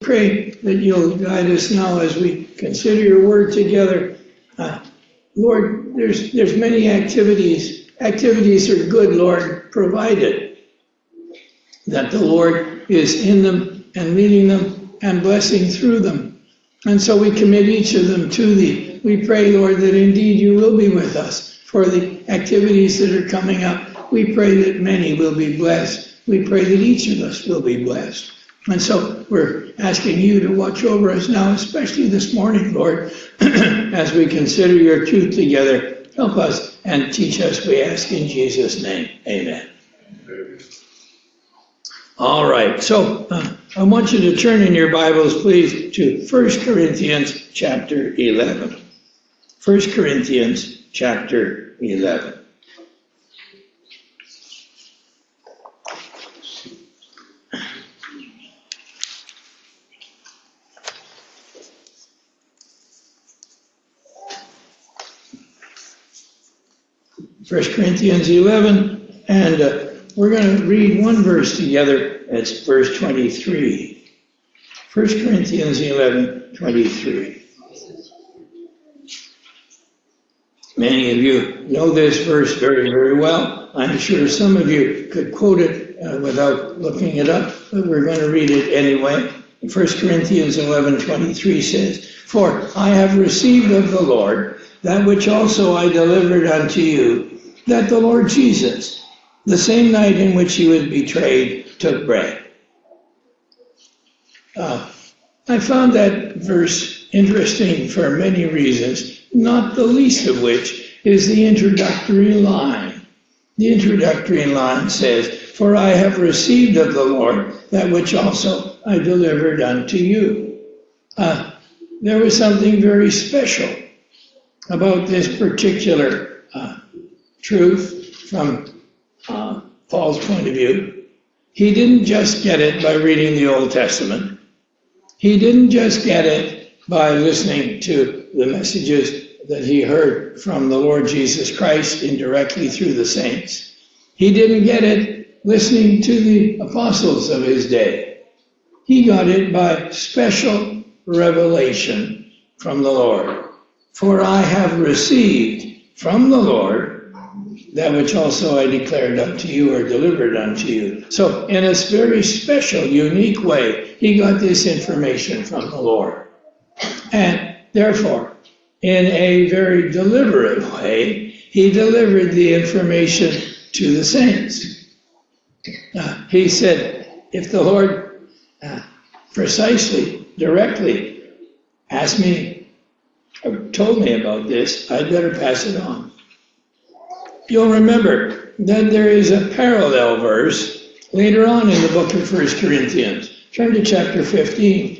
pray that you'll guide us now as we consider your word together. Lord, there's many activities. Activities are good, Lord, provided that the Lord is in them and leading them and blessing through them. And so we commit each of them to thee. We pray, Lord, that indeed you will be with us for the activities that are coming up. We pray that many will be blessed. We pray that each of us will be blessed. And so we're asking you to watch over us now, especially this morning, Lord, as we consider your truth together. Help us and teach us, we ask in Jesus' name. Amen. All right, so I want you to turn in your Bibles, please, to 1 Corinthians chapter 11. 1 Corinthians chapter 11. First Corinthians 11, and we're going to read one verse together. It's verse 23. 1 Corinthians 11, 23. Many of you know this verse very, very well. I'm sure some of you could quote it without looking it up, but we're going to read it anyway. 1 Corinthians 11, 23 says, "For I have received of the Lord that which also I delivered unto you, that the Lord Jesus, the same night in which he was betrayed, took bread." I found that verse interesting for many reasons, not the least of which is the introductory line. The introductory line says, "For I have received of the Lord that which also I delivered unto you." There was something very special about this particular truth from Paul's point of view. He didn't just get it by reading the Old Testament. He didn't just get it by listening to the messages that he heard from the Lord Jesus Christ indirectly through the saints. He didn't get it listening to the apostles of his day. He got it by special revelation from the Lord. "For I have received from the Lord that which also I declared unto you or delivered unto you." So in a very special, unique way, he got this information from the Lord. And therefore, in a very deliberate way, he delivered the information to the saints. He said, if the Lord precisely, directly asked me, or told me about this, I'd better pass it on. You'll remember that there is a parallel verse later on in the book of 1 Corinthians. Turn to chapter 15.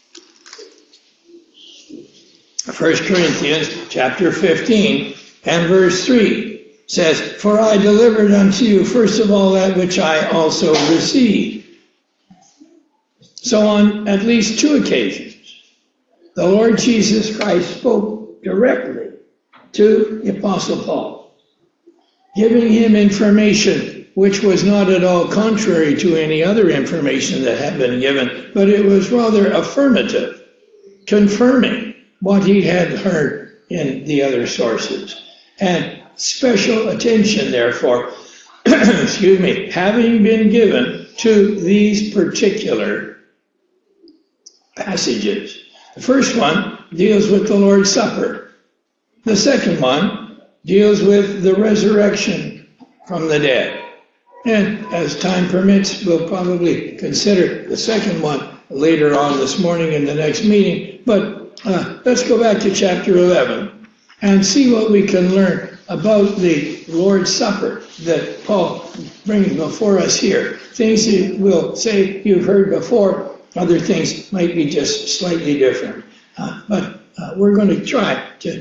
1 Corinthians chapter 15 and verse 3 says, "For I delivered unto you first of all that which I also received." So on at least two occasions, the Lord Jesus Christ spoke directly to the Apostle Paul, giving him information which was not at all contrary to any other information that had been given, but it was rather affirmative, confirming what he had heard in the other sources. And special attention, therefore, having been given to these particular passages. The first one deals with the Lord's Supper. The second one deals with the resurrection from the dead. And as time permits, we'll probably consider the second one later on this morning in the next meeting. But let's go back to chapter 11 and see what we can learn about the Lord's Supper that Paul brings before us here. Things he will say you've heard before, other things might be just slightly different. But we're going to try to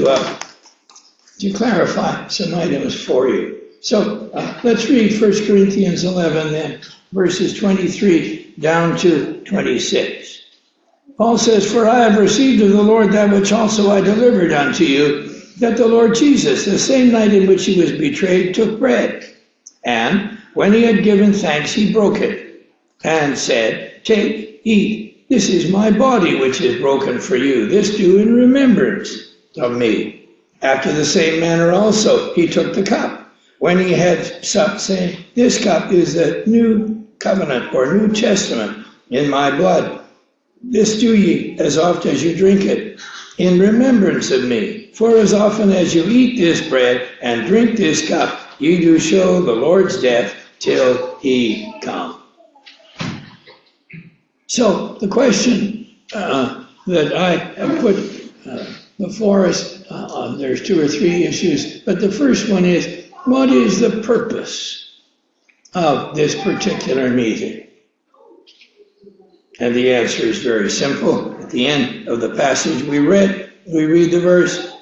clarify some items for you. So let's read 1 Corinthians 11 then, verses 23 down to 26. Paul says, "For I have received of the Lord that which also I delivered unto you, that the Lord Jesus, the same night in which he was betrayed, took bread. And when he had given thanks, he broke it, and said, Take, eat, This is my body which is broken for you. This do in remembrance of me. After the same manner also he took the cup, when he had supped, saying, This cup is the new covenant or New Testament in my blood. This do ye as oft as you drink it, in remembrance of me. For as often as you eat this bread and drink this cup, ye do show the Lord's death till he come. So the question that I have put before us, there's 2 or 3 issues, but the first one is, what is the purpose of this particular meeting? And the answer is very simple. At the end of the passage we read the verse,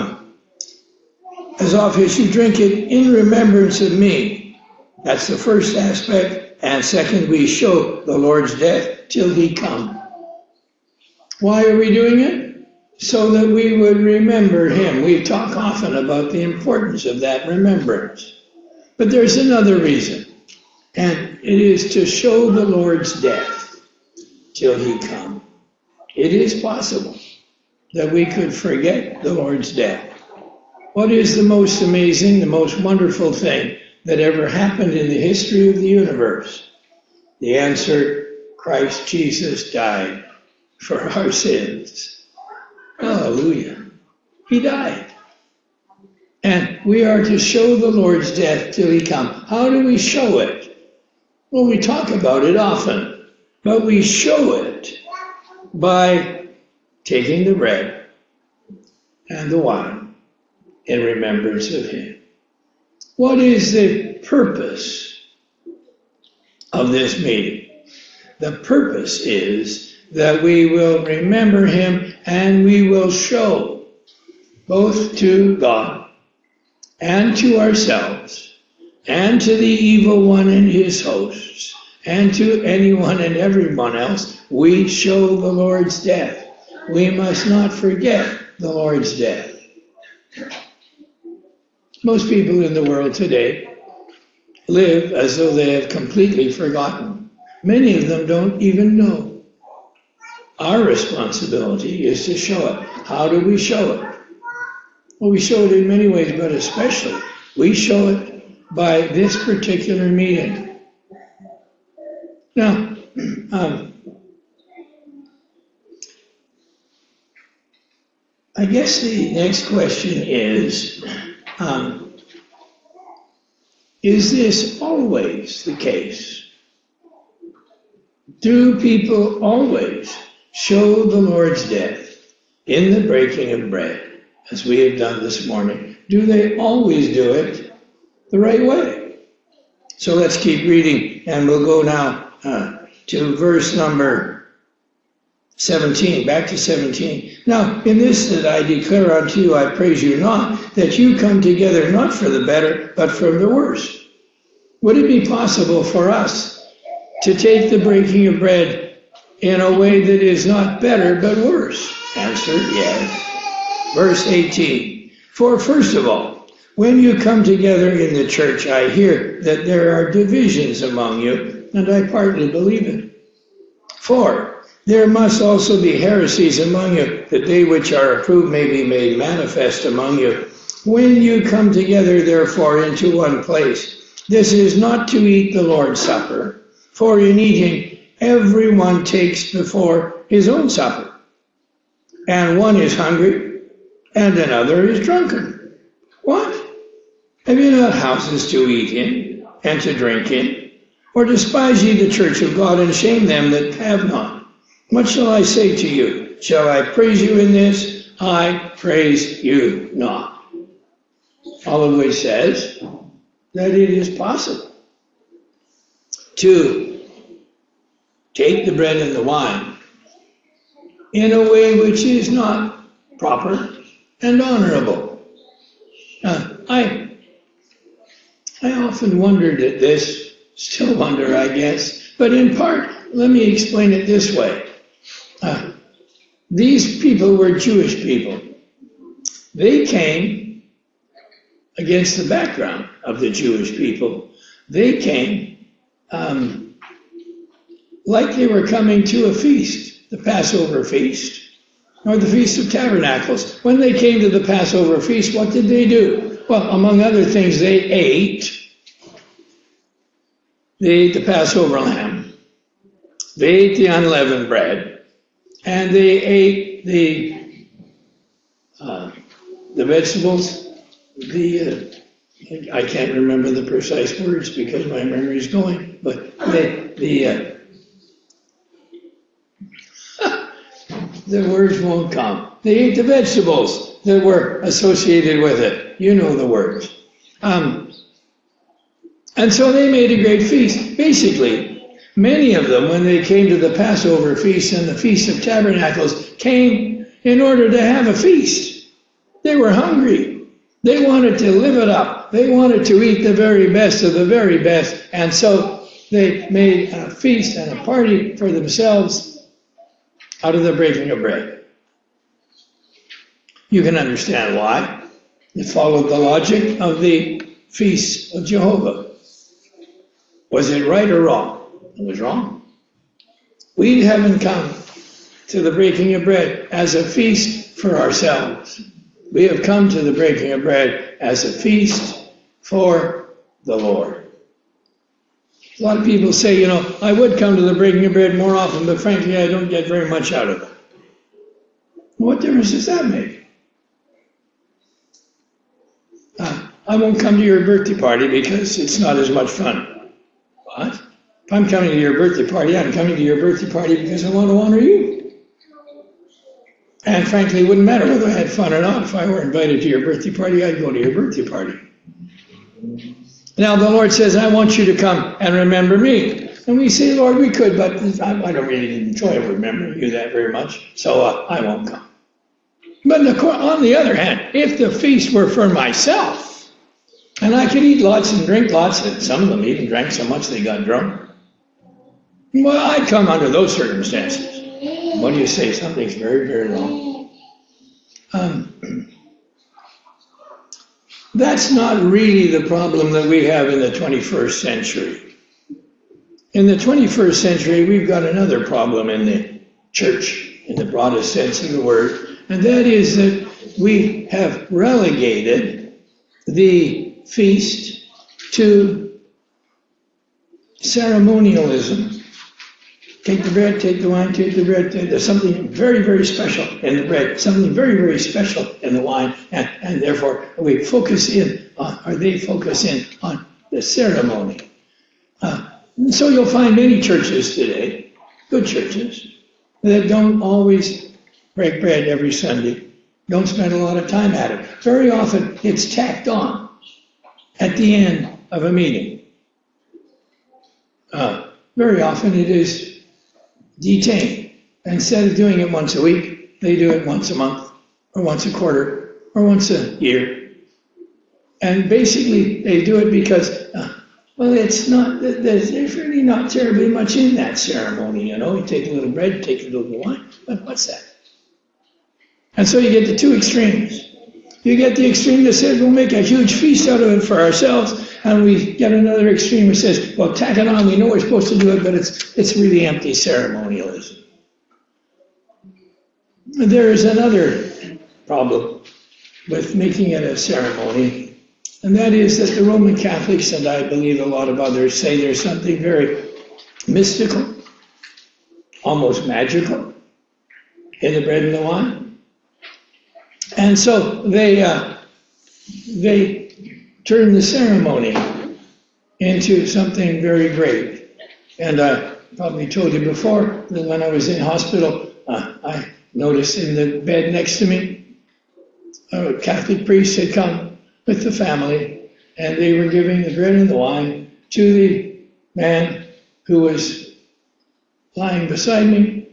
as often as you drink it in remembrance of me. That's the first aspect. And second, we show the Lord's death till he come. Why are we doing it? So that we would remember him. We talk often about the importance of that remembrance. But there's another reason, and it is to show the Lord's death till he come. It is possible that we could forget the Lord's death. What is the most amazing, the most wonderful thing that ever happened in the history of the universe? The answer, Christ Jesus died for our sins. Hallelujah. He died. And we are to show the Lord's death till he come. How do we show it? Well, we talk about it often, but we show it by taking the bread and the wine in remembrance of him. What is the purpose of this meeting? The purpose is that we will remember him and we will show both to God and to ourselves and to the evil one and his hosts and to anyone and everyone else, we show the Lord's death. We must not forget the Lord's death. Most people in the world today live as though they have completely forgotten. Many of them don't even know. Our responsibility is to show it. How do we show it? Well, we show it in many ways, but especially we show it by this particular meeting. Now, I guess the next question is this always the case? Do people always show the Lord's death in the breaking of bread, as we have done this morning? Do they always do it the right way? So let's keep reading, and we'll go now to verse number 17, back to 17. Now, in this that I declare unto you, I praise you not, that you come together not for the better, but for the worse. Would it be possible for us to take the breaking of bread in a way that is not better, but worse? Answer, yes. Verse 18. For first of all, when you come together in the church, I hear that there are divisions among you, and I partly believe it. For there must also be heresies among you, that they which are approved may be made manifest among you. When you come together, therefore, into one place, this is not to eat the Lord's Supper, for in eating everyone takes before his own supper, and one is hungry, and another is drunken. What? Have you not houses to eat in, and to drink in? Or despise ye the church of God, and shame them that have not? What shall I say to you? Shall I praise you in this? I praise you not. All of which says that it is possible to take the bread and the wine in a way which is not proper and honorable. I often wondered at this, still wonder, I guess, but in part, let me explain it this way. These people were Jewish people. They came against the background of the Jewish people. They came like they were coming to a feast. the Passover feast, or the Feast of Tabernacles. When they came to the Passover feast, what did they do? Well, among other things, they ate the Passover lamb, they ate the unleavened bread, and they ate the vegetables, I can't remember the precise words because my memory is going, but the words won't come. They ate the vegetables that were associated with it. You know the words. And so they made a great feast. Basically, many of them, when they came to the Passover feast and the Feast of Tabernacles, came in order to have a feast. They were hungry. They wanted to live it up. They wanted to eat the very best of the very best. And so they made a feast and a party for themselves out of the breaking of bread. You can understand why. It followed the logic of the feasts of Jehovah. Was it right or wrong? It was wrong. We haven't come to the breaking of bread as a feast for ourselves. We have come to the breaking of bread as a feast for the Lord. A lot of people say, I would come to the breaking of bread more often, but frankly, I don't get very much out of it. What difference does that make? I won't come to your birthday party because it's not as much fun. What? If I'm coming to your birthday party, I'm coming to your birthday party because I want to honor you. And frankly, it wouldn't matter whether I had fun or not. If I were invited to your birthday party, I'd go to your birthday party. Now the Lord says, I want you to come and remember me. And we say, Lord, we could, but I don't really enjoy remembering you that very much, so I won't come. But on the other hand, if the feast were for myself, and I could eat lots and drink lots, and some of them even drank so much they got drunk, well, I'd come under those circumstances. What do you say? Something's very, very wrong. That's not really the problem that we have in the 21st century. In the 21st century, we've got another problem in the church, in the broadest sense of the word, and that is that we have relegated the feast to ceremonialism. Take the bread, take the wine, take the bread. There's something very, very special in the bread, something very, very special in the wine, and therefore we focus in on, or they focus in on the ceremony. So you'll find many churches today, good churches, that don't always break bread every Sunday, don't spend a lot of time at it. Very often it's tacked on at the end of a meeting. Very often it is detained. Instead of doing it once a week, they do it once a month, or once a quarter, or once a year. And basically they do it because, it's not, there's really not terribly much in that ceremony, You take a little bread, take a little wine, but what's that? And so you get the two extremes. You get the extreme that says we'll make a huge feast out of it for ourselves, and we get another extreme that says, well, tack it on, we know we're supposed to do it, but it's really empty ceremonialism. There is another problem with making it a ceremony, and that is that the Roman Catholics, and I believe a lot of others, say there's something very mystical, almost magical, in the bread and the wine. And so they turn the ceremony into something very great. And I probably told you before that when I was in hospital, I noticed in the bed next to me, a Catholic priest had come with the family, and they were giving the bread and the wine to the man who was lying beside me.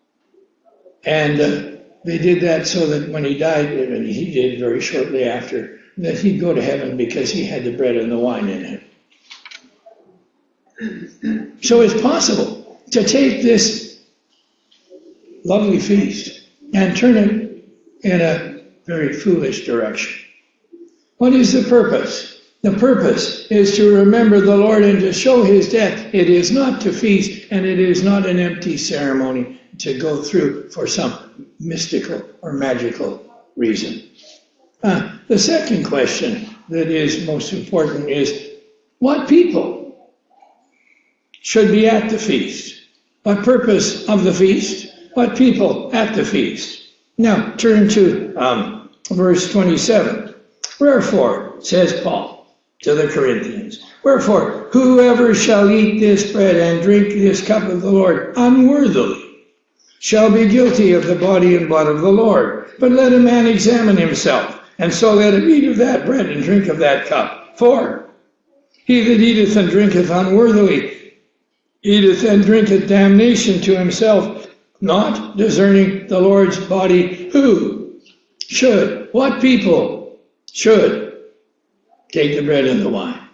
And they did that so that when he died, and he did very shortly after, that he'd go to heaven because he had the bread and the wine in him. So it's possible to take this lovely feast and turn it in a very foolish direction. What is the purpose? The purpose is to remember the Lord and to show his death. It is not to feast, and it is not an empty ceremony to go through for some mystical or magical reason. The second question that is most important is, what people should be at the feast? What purpose of the feast? What people at the feast? Now, turn to verse 27. Wherefore, says Paul to the Corinthians, wherefore, whoever shall eat this bread and drink this cup of the Lord unworthily shall be guilty of the body and blood of the Lord. But let a man examine himself, and so let him eat of that bread and drink of that cup. For he that eateth and drinketh unworthily eateth and drinketh damnation to himself, not discerning the Lord's body. Who should, what people should take the bread and the wine?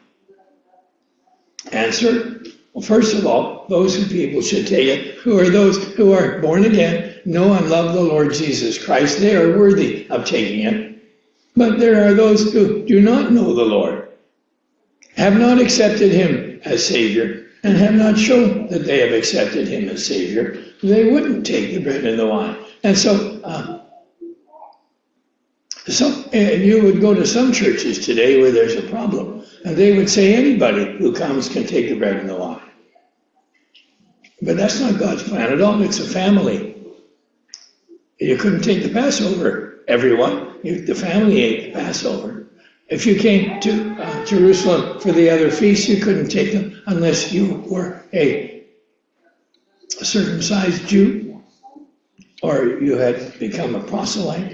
Answer, well, first of all, those who people should take it, who are those who are born again, know and love the Lord Jesus Christ. They are worthy of taking it. But there are those who do not know the Lord, have not accepted him as Savior, and have not shown that they have accepted him as Savior. They wouldn't take the bread and the wine. And so you would go to some churches today where there's a problem, and they would say anybody who comes can take the bread and the wine. But that's not God's plan at all. It's a family. You couldn't take the Passover, everyone. The family ate the Passover. If you came to Jerusalem for the other feasts, you couldn't take them unless you were a circumcised Jew or you had become a proselyte.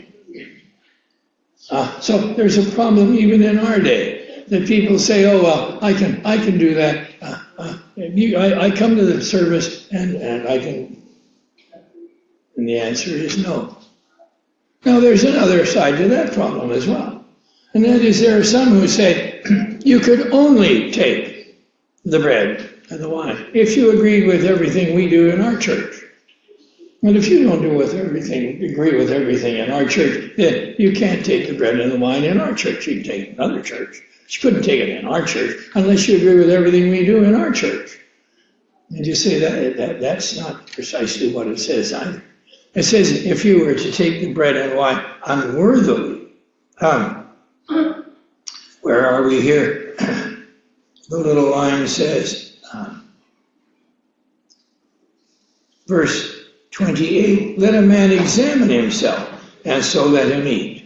So there's a problem even in our day that people say, "Oh well, I can do that. I come to the service and I can." And the answer is no. Now there's another side to that problem as well, and that is there are some who say you could only take the bread and the wine if you agreed with everything we do in our church. And if you don't agree with everything in our church, then you can't take the bread and the wine in our church. You can take it in another church. You couldn't take it in our church unless you agree with everything we do in our church. And you say that's not precisely what it says either. It says if you were to take the bread and wine unworthily, where are we here? The little line says, verse 28, let a man examine himself, and so let him eat.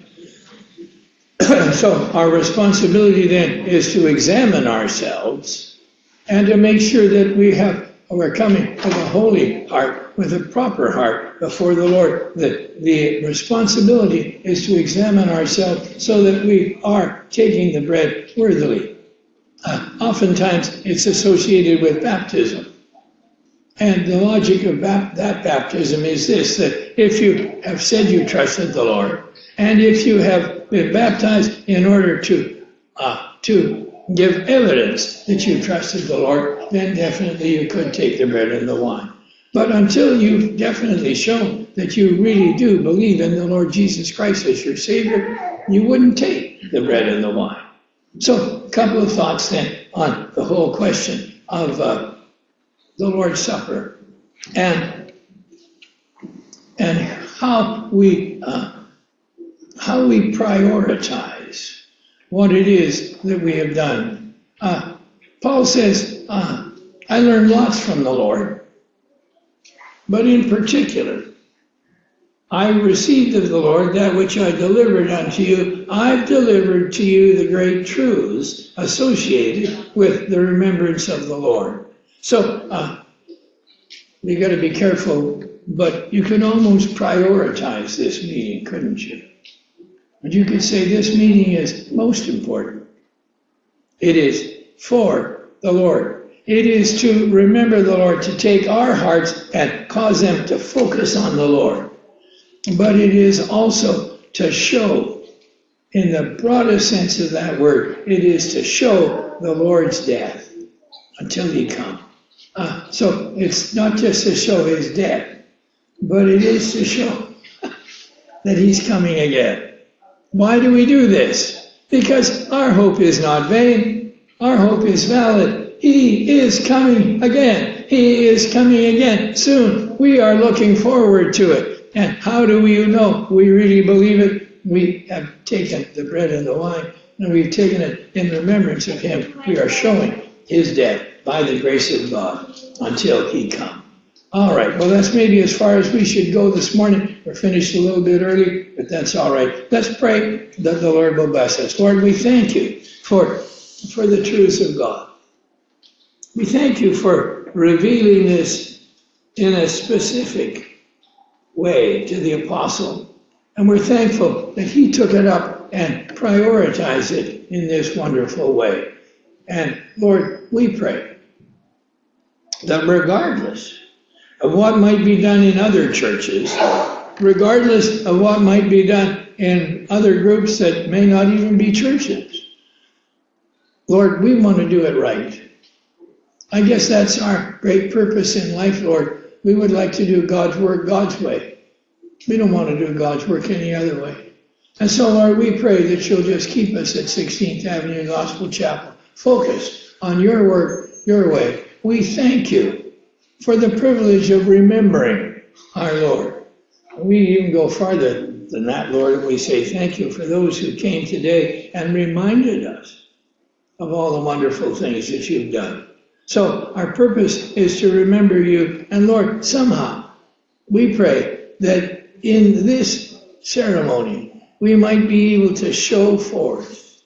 So our responsibility then is to examine ourselves and to make sure that we're coming with a holy heart, with a proper heart before the Lord. The responsibility is to examine ourselves so that we are taking the bread worthily. Oftentimes it's associated with baptism. And the logic of that baptism is this, that if you have said you trusted the Lord, and if you have been baptized in order to give evidence that you trusted the Lord, then definitely you could take the bread and the wine. But until you've definitely shown that you really do believe in the Lord Jesus Christ as your Savior, you wouldn't take the bread and the wine. So a couple of thoughts then on the whole question of the Lord's Supper and how we prioritize what it is that we have done. Paul says, I learned lots from the Lord, but in particular, I received of the Lord that which I delivered unto you. I've delivered to you the great truths associated with the remembrance of the Lord. So you got to be careful, but you can almost prioritize this meeting, couldn't you? And you could say this meeting is most important. It is for the Lord. It is to remember the Lord, to take our hearts and cause them to focus on the Lord. But it is also to show, in the broadest sense of that word, it is to show the Lord's death until he comes. So it's not just to show his death, but it is to show that he's coming again. Why do we do this? because our hope is not vain. Our hope is valid. He is coming again. He is coming again soon. We are looking forward to it. And how do we know we really believe it? We have taken the bread and the wine, and we've taken it in remembrance of him. We are showing his death by the grace of God until he comes. All right, well, that's maybe as far as we should go this morning. We're finished a little bit early, but that's all right. Let's pray that the Lord will bless us. Lord, we thank you for the truths of God. We thank you for revealing this in a specific way to the apostle. And we're thankful that he took it up and prioritized it in this wonderful way. And Lord, we pray that regardless of what might be done in other churches, regardless of what might be done in other groups that may not even be churches, Lord, we want to do it right. I guess that's our great purpose in life, Lord. We would like to do God's work God's way. We don't want to do God's work any other way. And so, Lord, we pray that you'll just keep us at 16th Avenue Gospel Chapel, focused on your work, your way. We thank you for the privilege of remembering our Lord. We even go farther than that, Lord, and we say thank you for those who came today and reminded us of all the wonderful things that you've done. So our purpose is to remember you. And Lord, somehow we pray that in this ceremony, we might be able to show forth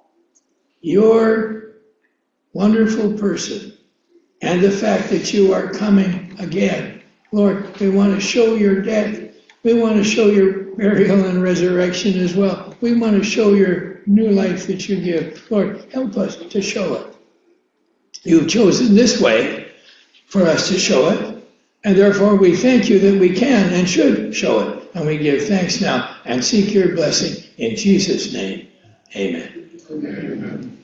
your wonderful person and the fact that you are coming again. Lord, we want to show your death. We want to show your burial and resurrection as well. We want to show your new life that you give. Lord, help us to show it. You've chosen this way for us to show it, and therefore we thank you that we can and should show it. And we give thanks now and seek your blessing in Jesus' name. Amen. Amen.